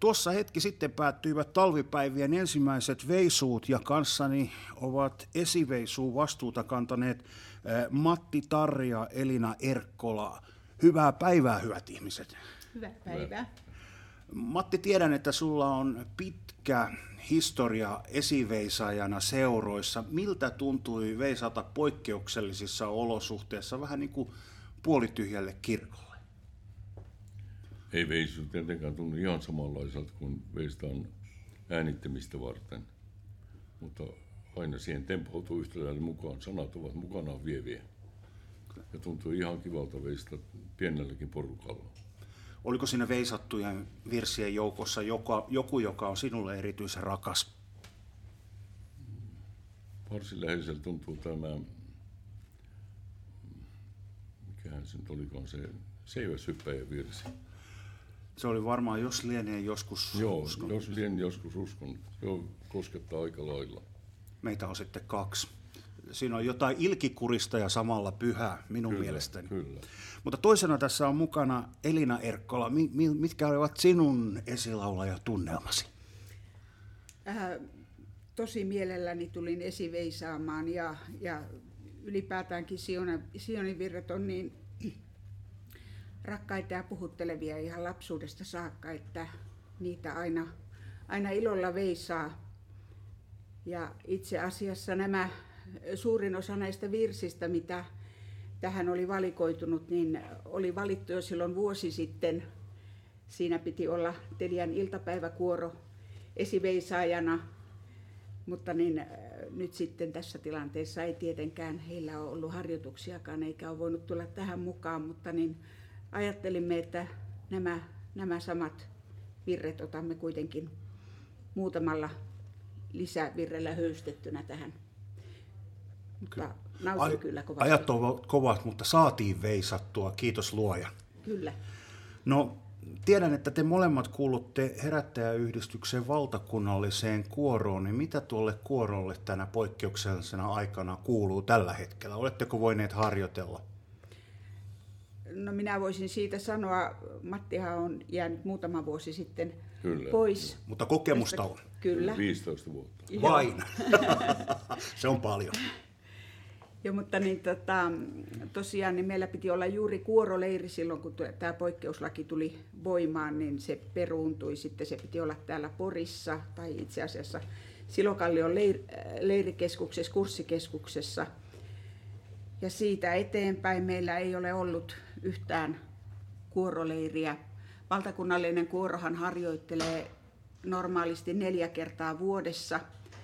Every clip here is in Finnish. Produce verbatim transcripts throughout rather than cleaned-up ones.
Tuossa hetki sitten päättyivät talvipäivien ensimmäiset veisuut ja kanssani ovat esiveisuun vastuuta kantaneet Matti Tarri ja Elina Erkkola. Hyvää päivää, hyvät ihmiset. Hyvää päivää. Matti, tiedän, että sulla on pitkä historia esiveisaajana seuroissa. Miltä tuntui veisata poikkeuksellisissa olosuhteissa vähän niin kuin puolityhjälle kirkolle? Ei veisu tietenkään tunnu ihan samanlaiselta kuin veistaan äänittämistä varten, mutta aina siihen tempautuu yhtä lailla mukaan. Sanat ovat mukanaan vieviä ja tuntuu ihan kivalta veistä pienelläkin porukalla. Oliko siinä veisattujen virsien joukossa joka, joku, joka on sinulle erityisen rakas? Varsin läheisellä tuntuu tämä, mikähän se nyt olikaan se seiväshyppäjän virsi. Se oli varmaan Jos lienee joskus Joo, uskon. jos lienee joskus uskon. Joo, koskettaa aika lailla. Meitä on sitten kaksi. Siinä on jotain ilkikurista ja samalla pyhää minun kyllä, mielestäni. Kyllä. Mutta toisena tässä on mukana Elina Erkkola. Mitkä olivat sinun esilaulajatunnelmasi? Äh, tosi mielelläni tulin esiveisaamaan ja, ja ylipäätäänkin Sionin virret on niin rakkaita ja puhuttelevia ihan lapsuudesta saakka, että niitä aina, aina ilolla veisaa. Ja itse asiassa nämä suurin osa näistä virsistä, mitä tähän oli valikoitunut, niin oli valittu jo silloin vuosi sitten. Siinä piti olla Telian iltapäiväkuoro esiveisaajana, mutta niin, nyt sitten tässä tilanteessa ei tietenkään heillä ole ollut harjoituksiakaan eikä ole voinut tulla tähän mukaan, mutta niin ajattelimme, että nämä, nämä samat virret otamme kuitenkin muutamalla lisävirrellä höystettynä tähän. Mutta nautin kyllä kovasti. Ajat ovat kovat, mutta saatiin veisattua, kiitos luoja. Kyllä. No, tiedän, että te molemmat kuulutte Herättäjäyhdistyksen valtakunnalliseen kuoroon, niin mitä tuolle kuorolle tänä poikkeuksellisena aikana kuuluu tällä hetkellä? Oletteko voineet harjoitella? No minä voisin siitä sanoa, Mattihan on jäänyt muutama vuosi sitten Kyllä, pois. Kyllä. Mutta kokemusta on. Kyllä. viisitoista vuotta. Vain. Se on paljon. Joo, mutta niin, tota, tosiaan niin meillä piti olla juuri kuoroleiri silloin, kun tämä poikkeuslaki tuli voimaan, niin se peruuntui. Sitten se piti olla täällä Porissa, tai itse asiassa Silokallion leir, leirikeskuksessa, kurssikeskuksessa. Ja siitä eteenpäin meillä ei ole ollut yhtään kuoroleiriä. Valtakunnallinen kuorohan harjoittelee normaalisti neljä kertaa vuodessa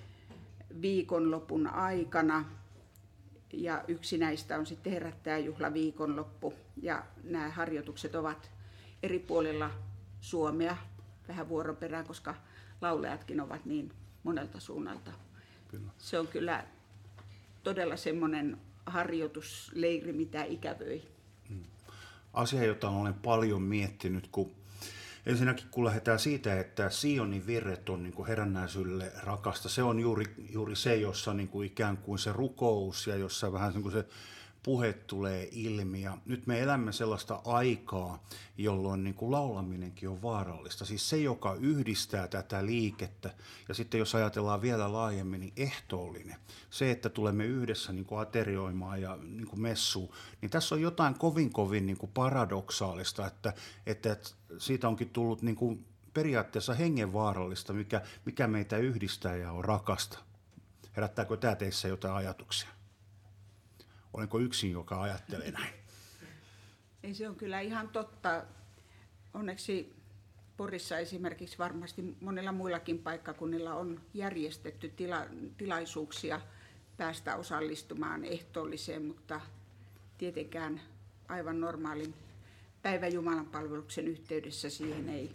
viikonlopun aikana. Ja yksi näistä on sitten herättäjäjuhla viikonloppu. Ja nämä harjoitukset ovat eri puolilla Suomea vähän vuoroperään, koska laulajatkin ovat niin monelta suunnalta. Kyllä. Se on kyllä todella semmoinen harjoitusleiri, mitä ikävöi. Asia, jota olen paljon miettinyt, kun ensinnäkin kun lähdetään siitä, että Sionin virret on niin kuin herännäisyylle rakasta, se on juuri, juuri se, jossa niin kuin ikään kuin se rukous ja jossa vähän niin kuin se puhe tulee ilmi. Ja nyt me elämme sellaista aikaa, jolloin niin kuin laulaminenkin on vaarallista. Siis se, joka yhdistää tätä liikettä, ja sitten jos ajatellaan vielä laajemmin, niin ehtoollinen. Se, että tulemme yhdessä niin kuin aterioimaan ja niin kuin messuun, niin tässä on jotain kovin kovin niin kuin paradoksaalista, että, että siitä onkin tullut niin kuin periaatteessa hengenvaarallista, mikä, mikä meitä yhdistää ja on rakasta. Herättääkö tämä teissä jotain ajatuksia? Olenko yksin, joka ajattelee näin? Ei, se on kyllä ihan totta. Onneksi Porissa esimerkiksi varmasti monilla muillakin paikkakunnilla on järjestetty tila, tilaisuuksia päästä osallistumaan ehtoolliseen, mutta tietenkään aivan normaalin päivän Jumalanpalveluksen yhteydessä siihen ei,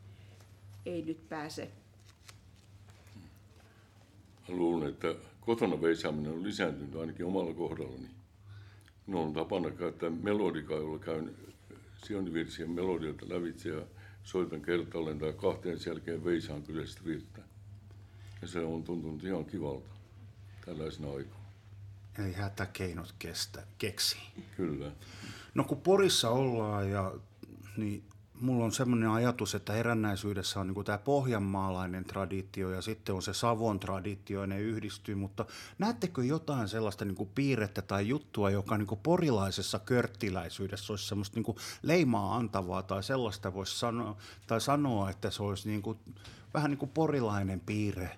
ei nyt pääse. Luulen, että kotona veisaaminen on lisääntynyt ainakin omalla kohdallani. Minulla on tapana käyttää melodikaa, jolla käyn sionivirsien melodioita lävitse ja soitan kertalleen tai kahteen jälkeen veisaan kyseistä virttä. Ja se on tuntunut ihan kivalta tällaisena aikoina. Eli hätäkeinot kestä, keksii. Kyllä. No kun Porissa ollaan, ja, niin mulla on semmoinen ajatus, että herännäisyydessä on niin kuin tämä pohjanmaalainen traditio ja sitten on se Savon traditio, ja ne yhdistyy, mutta näettekö jotain sellaista niin kuin piirrettä tai juttua, joka niin kuin porilaisessa körttiläisyydessä olisi semmoista niin kuin leimaa antavaa tai sellaista voisi sanoa, tai sanoa, että se olisi niin kuin, vähän niin kuin porilainen piirre?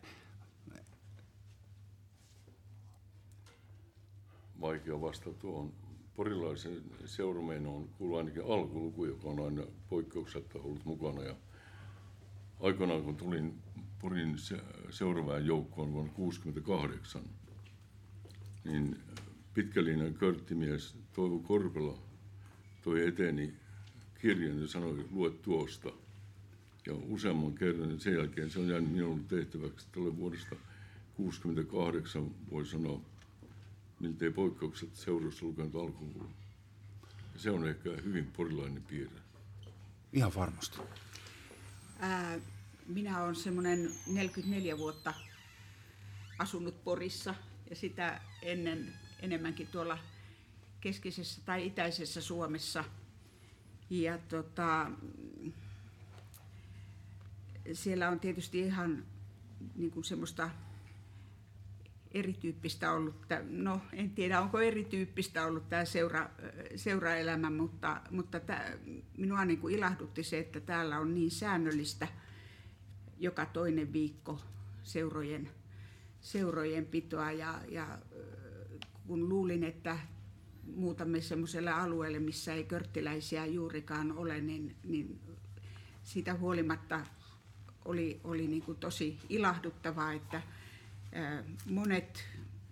Vaikea vastata tuohon. Porilaisen seurameinoon kuuluu ainakin alkuluku, joka on aina poikkeuksetta ollut mukana. Ja aikoinaan kun tulin Porin seuraväen joukkoon vuonna tuhatyhdeksänsataakuusikymmentäkahdeksan, niin pitkäliinainen körttimies Toivo Korpela toi eteeni kirjan ja sanoi, lue tuosta. Ja useamman kerran sen jälkeen se on jäänyt minulle tehtäväksi, että olen vuodesta tuhatyhdeksänsataakuusikymmentäkahdeksan, voi sanoa, miltei poikkeukset seurassa lukenut alkuun. Se on ehkä hyvin porilainen piirre. Ihan varmasti. Ää, minä olen semmoinen neljäkymmentäneljä vuotta asunut Porissa ja sitä ennen enemmänkin tuolla keskisessä tai itäisessä Suomessa. Ja tota, siellä on tietysti ihan niin kuin semmoista erityyppistä ollut, no en tiedä onko erityyppistä ollut tämä seura, seuraelämä, mutta, mutta tämä, minua niin kuin ilahdutti se, että täällä on niin säännöllistä joka toinen viikko seurojen, seurojen pitoa ja, ja kun luulin, että muutamme semmoiselle alueelle, missä ei körttiläisiä juurikaan ole, niin, niin siitä huolimatta oli, oli niin kuin tosi ilahduttavaa, että monet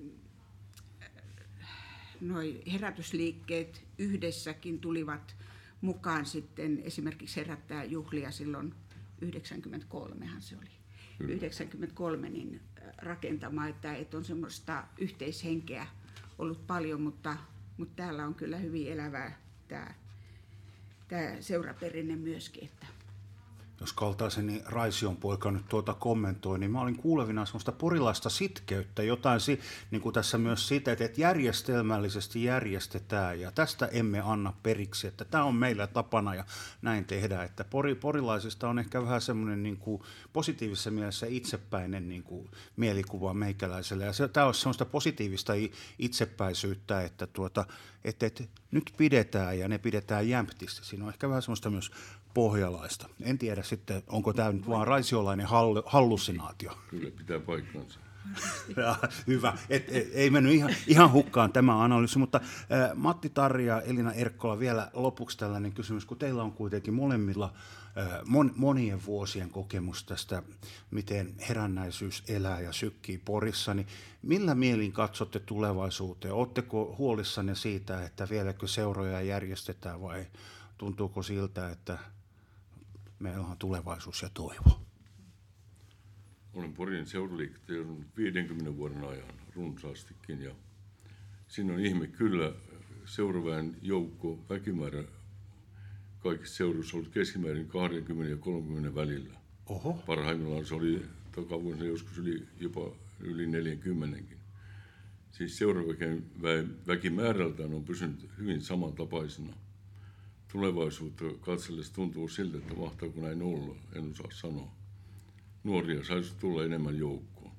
noi herätysliikkeet yhdessäkin tulivat mukaan sitten esimerkiksi herättää juhlia silloin yhdeksänkymmentäkolmehan se oli. Kyllä. yhdeksänkymmentäkolme niin rakentamaan, että, että on semmoista yhteishenkeä ollut paljon, mutta, mutta täällä on kyllä hyvin elävää tämä, tämä seuraperinne myöskin. Että jos kaltaiseni Raision poika nyt tuota kommentoi, niin mä olin kuulevina sellaista porilaista sitkeyttä, jotain niin kuin tässä myös sitä, että järjestelmällisesti järjestetään ja tästä emme anna periksi, että tämä on meillä tapana ja näin tehdään. Että pori, porilaisista on ehkä vähän semmoinen niin kuin positiivisessa mielessä itsepäinen niin kuin mielikuva meikäläiselle ja se, tämä on semmoista positiivista itsepäisyyttä, että, tuota, että, että nyt pidetään ja ne pidetään jämptisti. Siinä on ehkä vähän semmoista myös pohjalaista. En tiedä sitten, onko tämä nyt vaan raisiolainen hall- hallusinaatio. Kyllä, pitää paikkansa. Ja, hyvä. Et, et, ei mennyt ihan, ihan hukkaan tämä analyysi, mutta äh, Matti Tarri ja Elina Erkkola vielä lopuksi tällainen kysymys, kun teillä on kuitenkin molemmilla äh, mon, monien vuosien kokemus tästä, miten herännäisyys elää ja sykkii Porissa, niin millä mielin katsotte tulevaisuuteen? Oletteko huolissanne siitä, että vieläkö seuroja järjestetään vai tuntuuko siltä, että meillä on tulevaisuus ja toivo? Olen Porin seuraliikkeessä viidenkymmenen vuoden ajan runsaastikin ja siinä on ihme kyllä seuraväen joukko väkimäärä kaikissa seuroissa ollut keskimäärin kaksikymmentä ja kolmekymmentä välillä. Oho. Parhaimmillaan se oli takavuosina joskus yli, jopa yli neljäkymmentäkin. Siis seuraväen väkimäärältään on pysynyt hyvin samantapaisena. Tulevaisuutta katsellessa tuntuu siltä, että mahtaako näin olla, en osaa sanoa. Nuoria saisi tulla enemmän joukkoon.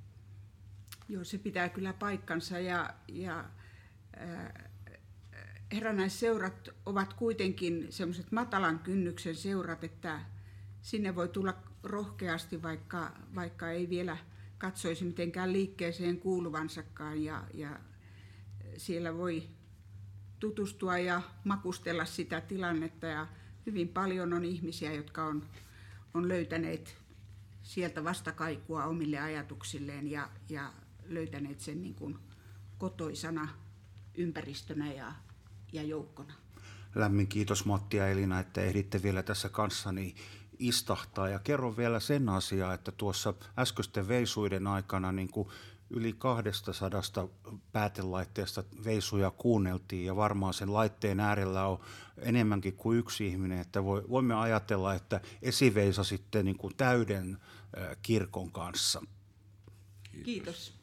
Joo, se pitää kyllä paikkansa ja, ja äh, herännäisseurat ovat kuitenkin semmoiset matalan kynnyksen seurat, että sinne voi tulla rohkeasti, vaikka, vaikka ei vielä katsoisi mitenkään liikkeeseen kuuluvansakaan ja, ja siellä voi tutustua ja makustella sitä tilannetta ja hyvin paljon on ihmisiä, jotka on, on löytäneet sieltä vastakaikua omille ajatuksilleen ja, ja löytäneet sen niin kuin kotoisana ympäristönä ja, ja joukkona. Lämmin kiitos Matti ja Elina, että ehditte vielä tässä kanssani istahtaa ja kerron vielä sen asiaa, että tuossa äskeisten veisuiden aikana niin kuin yli kaksisataa päätelaitteesta veisuja kuunneltiin ja varmaan sen laitteen äärellä on enemmänkin kuin yksi ihminen, että voimme ajatella, että esiveisa sitten niin kuin täyden kirkon kanssa. Kiitos. Kiitos.